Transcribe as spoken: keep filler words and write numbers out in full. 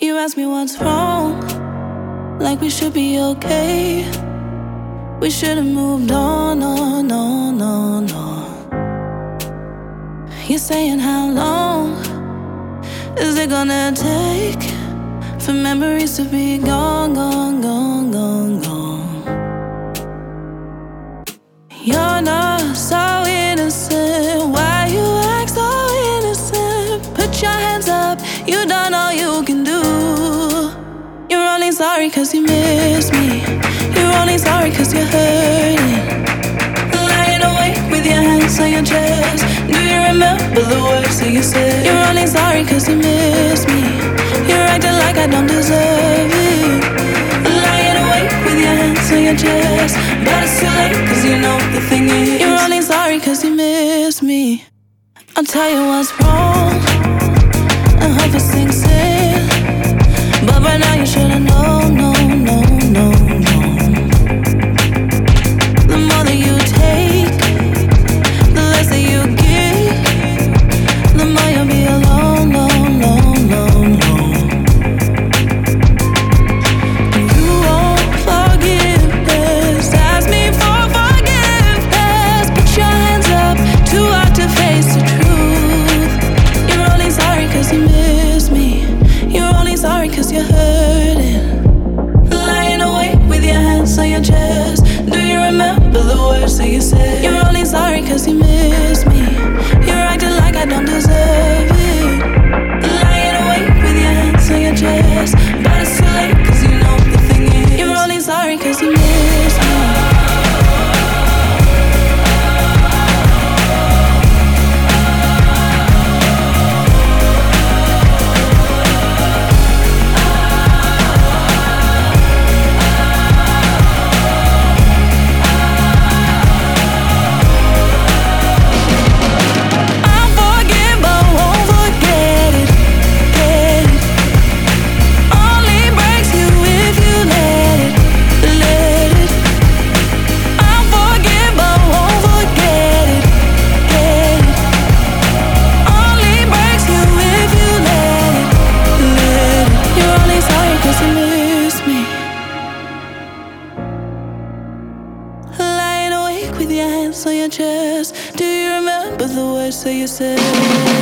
You ask me what's wrong, like we should be okay. We should've moved on, on, on, on, on. You're saying how long is it gonna take for memories to be gone, gone, gone, gone, gone? You're not so innocent, why you act so innocent? Put your hands up, you done all you can do. You're only sorry cause you miss me. You're only sorry cause you're hurting. Lying awake with your hands on your chest. Do you remember the words that you said? You're only sorry cause you miss me. You're acting like I don't deserve it. Lying awake with your hands on your chest. But it's too late cause you know the thing is, you're only sorry cause you miss me. I'll tell you what's wrong, I hope it sinks in. But by now you should've known, no, no, no, no. The more that you take, the less that you give. The more you'll be alone, alone, alone, alone, alone. And you won't forgiveness, ask me for forgiveness. Put your hands up, too hard to face the truth. You're only sorry cause you miss me. You're only sorry cause you're hurting. Lying awake with your hands on your chest. Do you remember the words that you said? You're only sorry cause you miss me. You're acting like I don't deserve it. Lying awake with your hands on your chest. But it's too late cause you know the thing is, you're only sorry cause you miss me. With your hands on your chest, do you remember the words that you said?